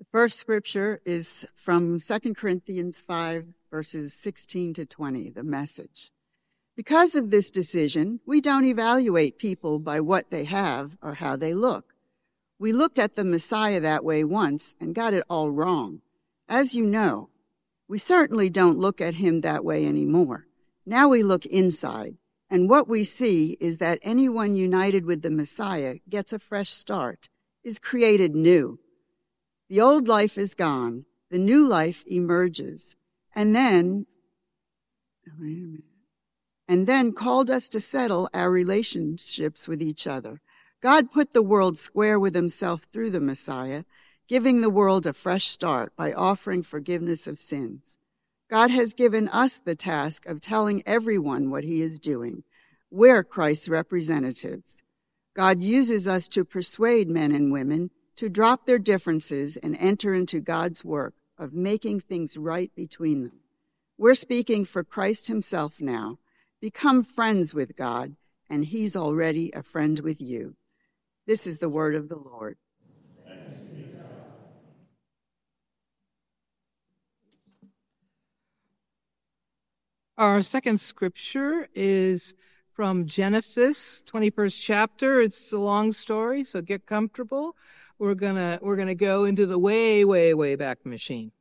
First scripture is from 2 Corinthians 5, verses 16 to 20, the Message. Because of this decision, we don't evaluate people by what they have or how they look. We looked at the Messiah that way once and got it all wrong. As you know, we certainly don't look at him that way anymore. Now we look inside, and what we see is that anyone united with the Messiah gets a fresh start, is created new. The old life is gone, the new life emerges, and then called us to settle our relationships with each other. God put the world square with himself through the Messiah, giving the world a fresh start by offering forgiveness of sins. God has given us the task of telling everyone what he is doing. We're Christ's representatives. God uses us to persuade men and women to drop their differences and enter into God's work of making things right between them. We're speaking for Christ himself now. Become friends with God, and he's already a friend with you. This is the word of the Lord. Our second scripture is from Genesis, 21st chapter. It's a long story, so get comfortable. We're gonna go into the way back machine.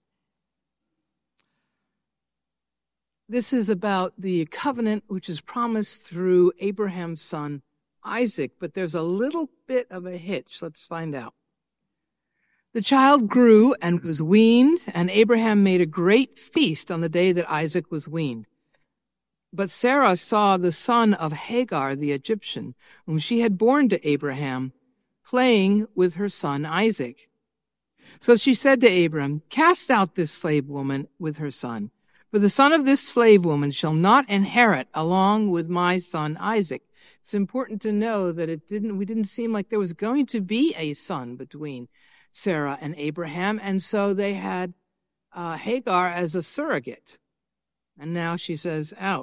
This is about the covenant which is promised through Abraham's son Isaac, but there's a little bit of a hitch. Let's find out. The child grew and was weaned, and Abraham made a great feast on the day that Isaac was weaned. But Sarah saw the son of Hagar the Egyptian, whom she had borne to Abraham, playing with her son Isaac. So she said to Abram, "Cast out this slave woman with her son, for the son of this slave woman shall not inherit along with my son Isaac." It's important to know that we didn't seem like there was going to be a son between Sarah and Abraham, and so they had Hagar as a surrogate. And now she says, out.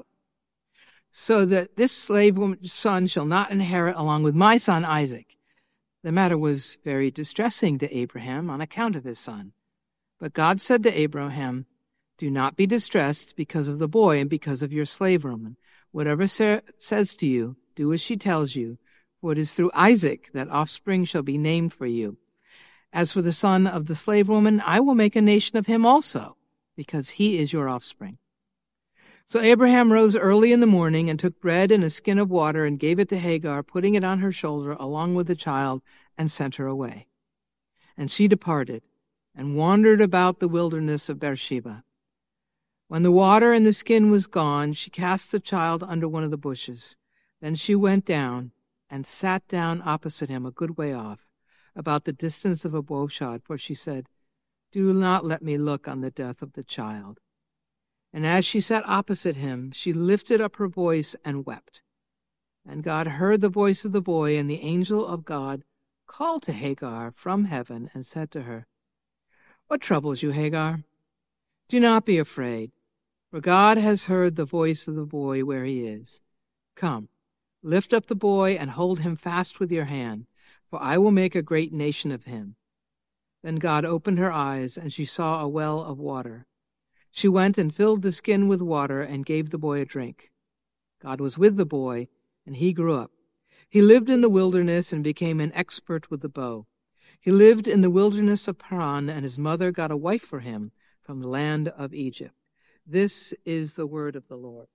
So that this slave woman's son shall not inherit along with my son Isaac. The matter was very distressing to Abraham on account of his son. But God said to Abraham, "Do not be distressed because of the boy and because of your slave woman. Whatever Sarah says to you, do as she tells you, for it is through Isaac that offspring shall be named for you. As for the son of the slave woman, I will make a nation of him also, because he is your offspring." So Abraham rose early in the morning and took bread and a skin of water and gave it to Hagar, putting it on her shoulder along with the child, and sent her away. And she departed and wandered about the wilderness of Beersheba. When the water and the skin was gone, she cast the child under one of the bushes. Then she went down and sat down opposite him a good way off, about the distance of a bowshot, for she said, "Do not let me look on the death of the child." And as she sat opposite him, she lifted up her voice and wept. And God heard the voice of the boy, and the angel of God called to Hagar from heaven and said to her, "What troubles you, Hagar? Do not be afraid, for God has heard the voice of the boy where he is. Come, lift up the boy and hold him fast with your hand, for I will make a great nation of him." Then God opened her eyes, and she saw a well of water. She went and filled the skin with water and gave the boy a drink. God was with the boy, and he grew up. He lived in the wilderness and became an expert with the bow. He lived in the wilderness of Paran, and his mother got a wife for him from the land of Egypt. This is the word of the Lord.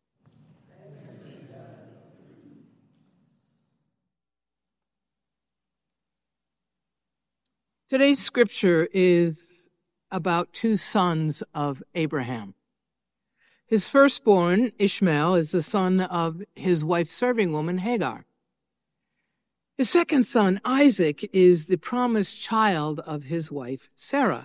Today's scripture is about two sons of Abraham. His firstborn, Ishmael, is the son of his wife's serving woman, Hagar. His second son, Isaac, is the promised child of his wife, Sarah.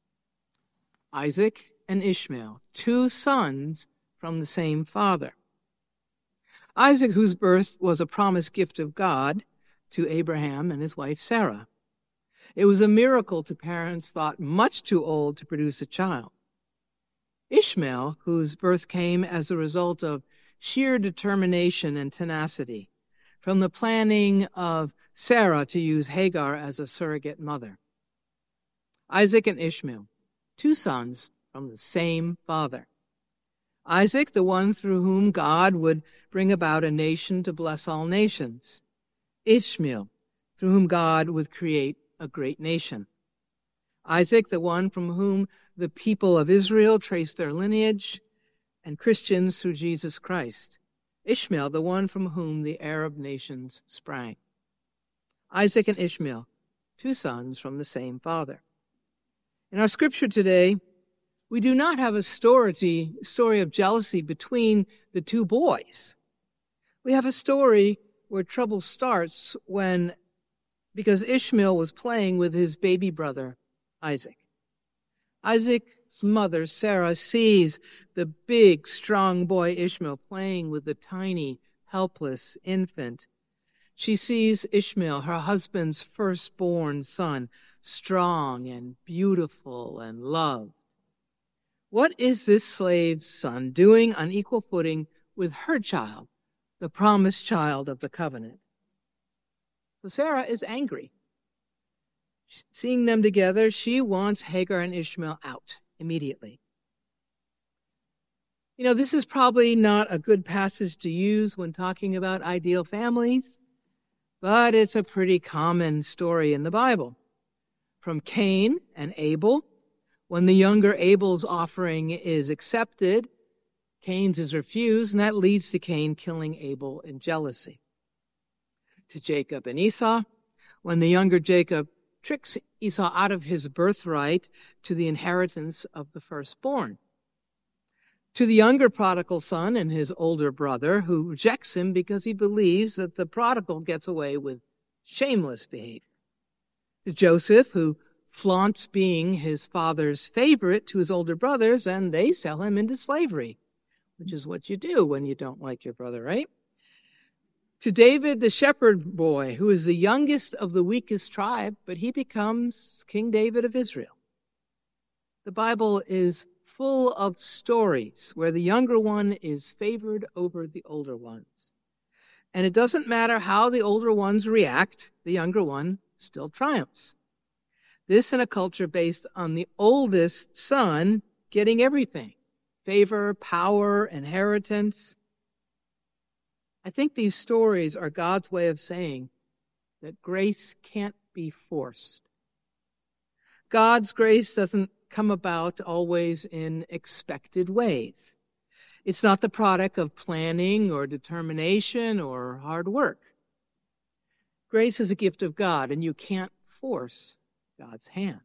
Isaac and Ishmael, two sons from the same father. Isaac, whose birth was a promised gift of God to Abraham and his wife, Sarah. It was a miracle to parents thought much too old to produce a child. Ishmael, whose birth came as a result of sheer determination and tenacity, from the planning of Sarah to use Hagar as a surrogate mother. Isaac and Ishmael, two sons from the same father. Isaac, the one through whom God would bring about a nation to bless all nations. Ishmael, through whom God would create a great nation. Isaac, the one from whom the people of Israel trace their lineage, and Christians through Jesus Christ. Ishmael, the one from whom the Arab nations sprang. Isaac and Ishmael, two sons from the same father. In our scripture today, we do not have a story of jealousy between the two boys. We have a story where trouble starts because Ishmael was playing with his baby brother, Isaac. Isaac's mother, Sarah, sees the big, strong boy Ishmael playing with the tiny, helpless infant. She sees Ishmael, her husband's firstborn son, strong and beautiful and loved. What is this slave's son doing on equal footing with her child, the promised child of the covenant? So Sarah is angry. Seeing them together, she wants Hagar and Ishmael out immediately. You know, this is probably not a good passage to use when talking about ideal families, but it's a pretty common story in the Bible. From Cain and Abel, when the younger Abel's offering is accepted, Cain's is refused, and that leads to Cain killing Abel in jealousy. To Jacob and Esau, when the younger Jacob tricks Esau out of his birthright to the inheritance of the firstborn. To the younger prodigal son and his older brother, who rejects him because he believes that the prodigal gets away with shameless behavior. To Joseph, who flaunts being his father's favorite to his older brothers, and they sell him into slavery, which is what you do when you don't like your brother, right? To David, the shepherd boy, who is the youngest of the weakest tribe, but he becomes King David of Israel. The Bible is full of stories where the younger one is favored over the older ones. And it doesn't matter how the older ones react, the younger one still triumphs. This in a culture based on the oldest son getting everything: favor, power, inheritance. I think these stories are God's way of saying that grace can't be forced. God's grace doesn't come about always in expected ways. It's not the product of planning or determination or hard work. Grace is a gift of God, and you can't force God's hand.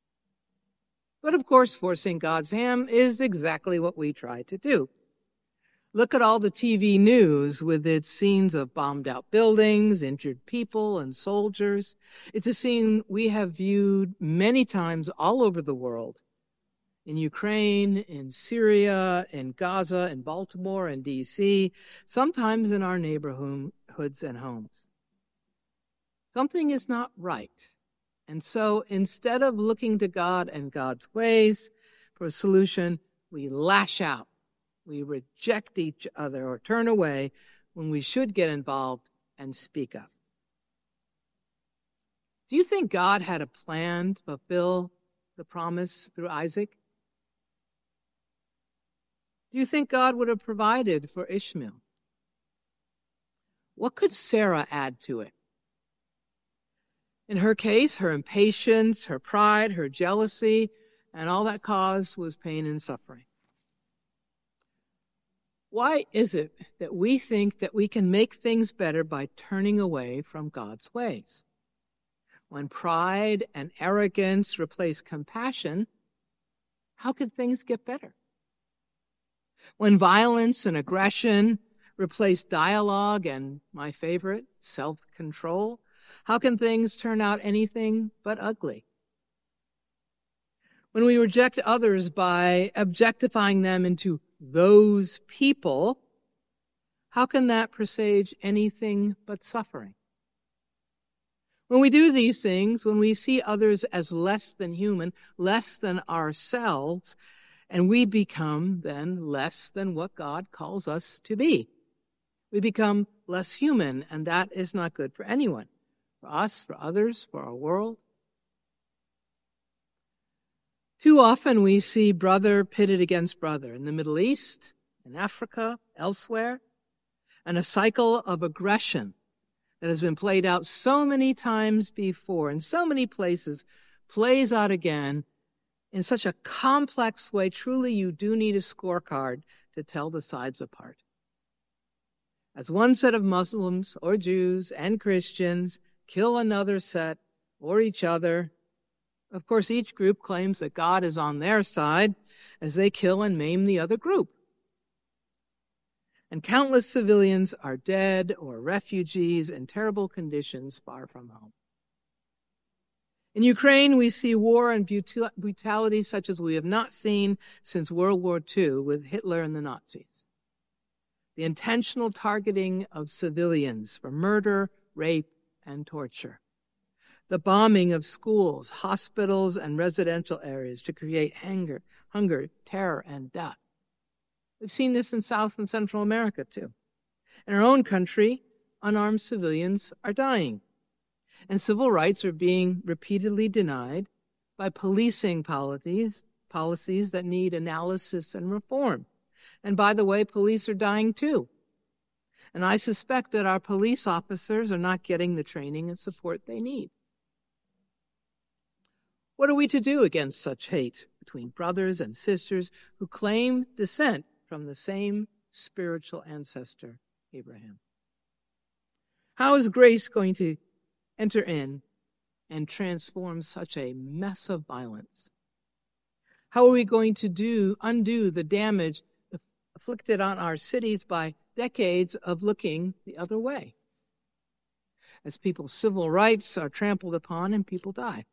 But of course, forcing God's hand is exactly what we try to do. Look at all the TV news with its scenes of bombed out buildings, injured people, and soldiers. It's a scene we have viewed many times all over the world. In Ukraine, in Syria, in Gaza, in Baltimore, in D.C., sometimes in our neighborhoods and homes. Something is not right. And so instead of looking to God and God's ways for a solution, we lash out. We reject each other or turn away when we should get involved and speak up. Do you think God had a plan to fulfill the promise through Isaac? Do you think God would have provided for Ishmael? What could Sarah add to it? In her case, her impatience, her pride, her jealousy, and all that caused was pain and suffering. Why is it that we think that we can make things better by turning away from God's ways? When pride and arrogance replace compassion, how can things get better? When violence and aggression replace dialogue and, my favorite, self-control, how can things turn out anything but ugly? When we reject others by objectifying them into those people, how can that presage anything but suffering? When we do these things, when we see others as less than human, less than ourselves, and we become then less than what God calls us to be. We become less human, and that is not good for anyone, for us, for others, for our world. Too often we see brother pitted against brother in the Middle East, in Africa, elsewhere, and a cycle of aggression that has been played out so many times before in so many places plays out again in such a complex way. Truly, you do need a scorecard to tell the sides apart. As one set of Muslims or Jews and Christians kill another set or each other, of course, each group claims that God is on their side as they kill and maim the other group. And countless civilians are dead or refugees in terrible conditions far from home. In Ukraine, we see war and brutality such as we have not seen since World War II with Hitler and the Nazis. The intentional targeting of civilians for murder, rape, and torture. The bombing of schools, hospitals, and residential areas to create hunger, terror, and death. We've seen this in South and Central America, too. In our own country, unarmed civilians are dying, and civil rights are being repeatedly denied by policing policies that need analysis and reform. And by the way, police are dying, too. And I suspect that our police officers are not getting the training and support they need. What are we to do against such hate between brothers and sisters who claim descent from the same spiritual ancestor, Abraham? How is grace going to enter in and transform such a mess of violence? How are we going to undo the damage afflicted on our cities by decades of looking the other way, as people's civil rights are trampled upon and people die?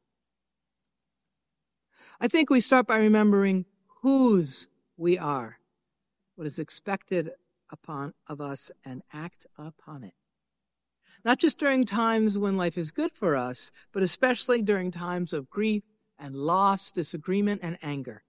I think we start by remembering whose we are, what is expected of us, and act upon it. Not just during times when life is good for us, but especially during times of grief and loss, disagreement, and anger.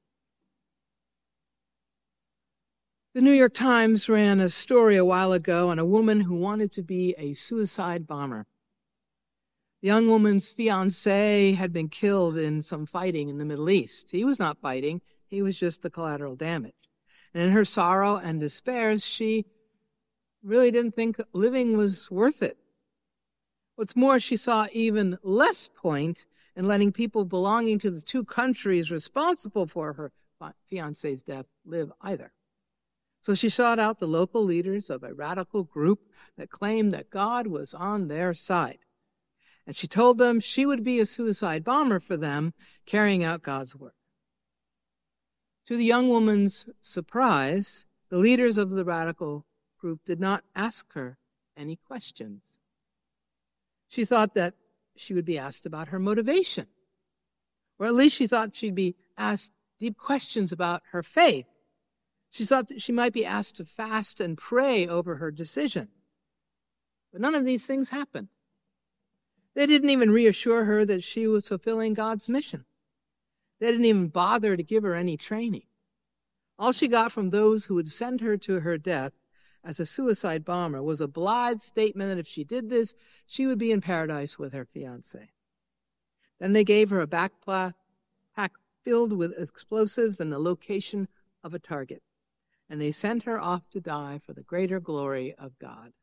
The New York Times ran a story a while ago on a woman who wanted to be a suicide bomber. The young woman's fiancé had been killed in some fighting in the Middle East. He was not fighting, he was just the collateral damage. And in her sorrow and despair, she really didn't think living was worth it. What's more, she saw even less point in letting people belonging to the two countries responsible for her fiancé's death live either. So she sought out the local leaders of a radical group that claimed that God was on their side. And she told them she would be a suicide bomber for them, carrying out God's work. To the young woman's surprise, the leaders of the radical group did not ask her any questions. She thought that she would be asked about her motivation, or at least she thought she'd be asked deep questions about her faith. She thought that she might be asked to fast and pray over her decision. But none of these things happened. They didn't even reassure her that she was fulfilling God's mission. They didn't even bother to give her any training. All she got from those who would send her to her death as a suicide bomber was a blithe statement that if she did this, she would be in paradise with her fiancé. Then they gave her a backpack filled with explosives and the location of a target. And they sent her off to die for the greater glory of God.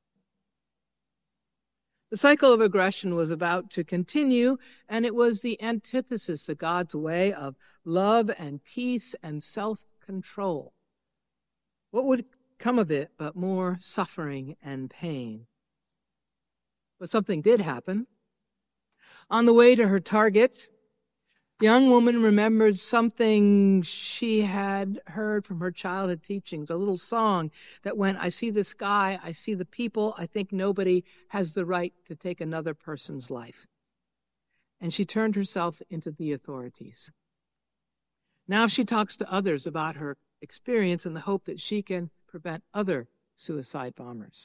The cycle of aggression was about to continue, and it was the antithesis to God's way of love and peace and self-control. What would come of it but more suffering and pain? But something did happen. On the way to her target, the young woman remembered something she had heard from her childhood teachings, a little song that went, "I see the sky, I see the people, I think nobody has the right to take another person's life." And she turned herself into the authorities. Now she talks to others about her experience in the hope that she can prevent other suicide bombers.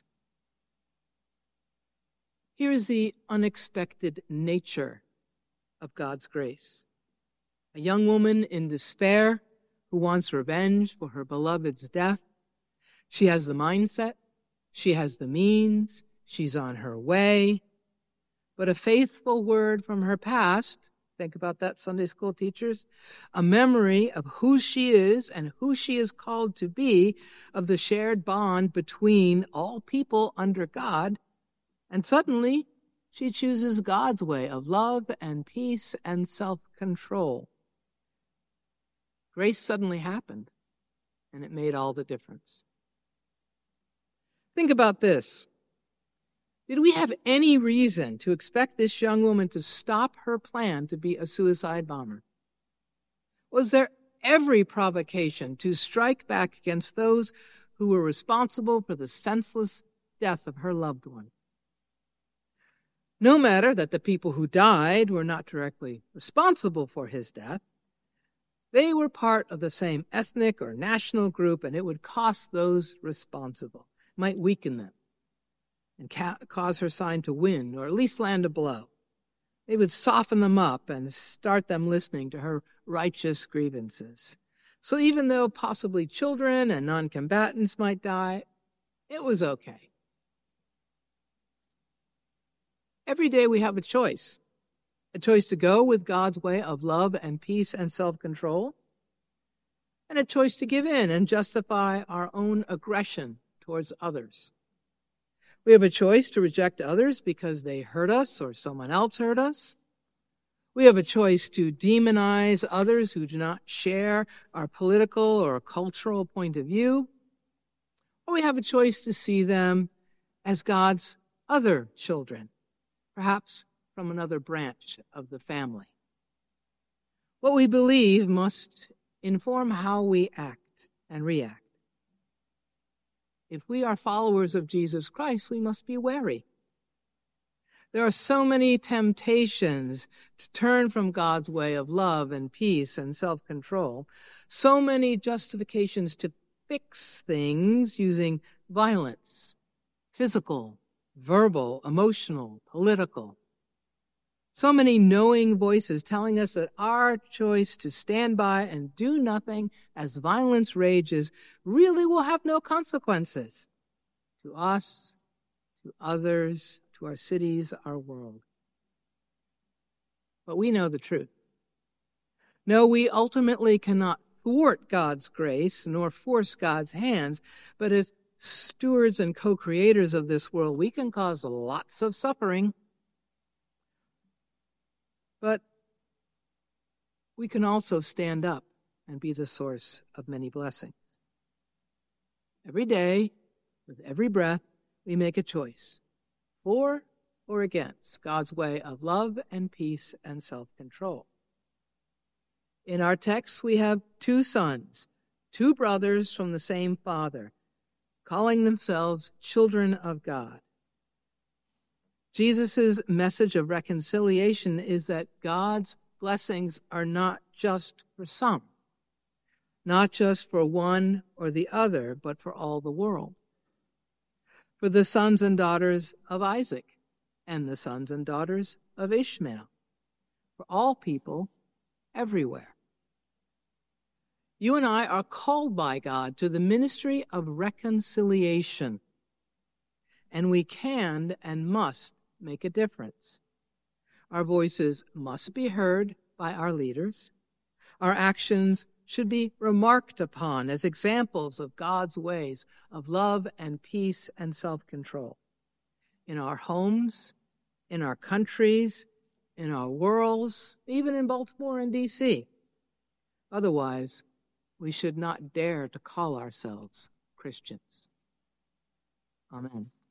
Here is the unexpected nature of God's grace. A young woman in despair who wants revenge for her beloved's death. She has the mindset, she has the means, she's on her way. But a faithful word from her past Think about that, Sunday school teachers. A memory of who she is and who she is called to be, of the shared bond between all people under God. And suddenly, she chooses God's way of love and peace and self-control. Grace suddenly happened, and it made all the difference. Think about this. Did we have any reason to expect this young woman to stop her plan to be a suicide bomber? Was there every provocation to strike back against those who were responsible for the senseless death of her loved one? No matter that the people who died were not directly responsible for his death, they were part of the same ethnic or national group, and it would cost those responsible, might weaken them, and cause her side to win, or at least land a blow. It would soften them up and start them listening to her righteous grievances. So even though possibly children and non-combatants might die, it was okay. Every day we have a choice to go with God's way of love and peace and self-control, and a choice to give in and justify our own aggression towards others. We have a choice to reject others because they hurt us or someone else hurt us. We have a choice to demonize others who do not share our political or cultural point of view. Or we have a choice to see them as God's other children, perhaps from another branch of the family. What we believe must inform how we act and react. If we are followers of Jesus Christ, we must be wary. There are so many temptations to turn from God's way of love and peace and self-control, so many justifications to fix things using violence, physical, verbal, emotional, political. So many knowing voices telling us that our choice to stand by and do nothing as violence rages really will have no consequences to us, to others, to our cities, our world. But we know the truth. No, we ultimately cannot thwart God's grace nor force God's hands, but as stewards and co-creators of this world, we can cause lots of suffering. But we can also stand up and be the source of many blessings. Every day, with every breath, we make a choice for or against God's way of love and peace and self-control. In our text, we have two sons, two brothers from the same father, calling themselves children of God. Jesus' message of reconciliation is that God's blessings are not just for some, not just for one or the other, but for all the world. For the sons and daughters of Isaac and the sons and daughters of Ishmael, for all people everywhere. You and I are called by God to the ministry of reconciliation, and we can and must make a difference. Our voices must be heard by our leaders. Our actions should be remarked upon as examples of God's ways of love and peace and self-control. In our homes, in our countries, in our worlds, even in Baltimore and D.C. Otherwise, we should not dare to call ourselves Christians. Amen.